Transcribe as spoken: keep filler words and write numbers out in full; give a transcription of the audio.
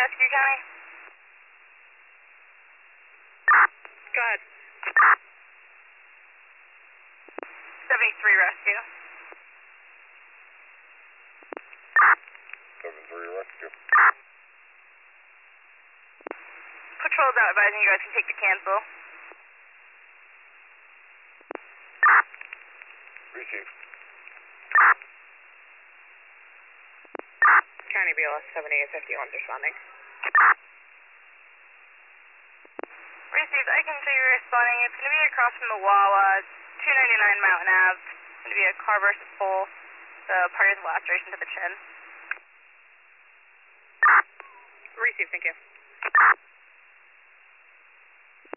Rescue County. Go ahead. seventy-three Rescue. seven three Rescue. Patrol's out advising you guys can take the cancel. Receive. County B L S seventy-eight fifty-one responding. Received. I can show you responding. It's going to be across from the Wawa, two ninety-nine Mountain Ave. It's going to be a car versus pole. The party's laceration to the chin. Receive, thank you.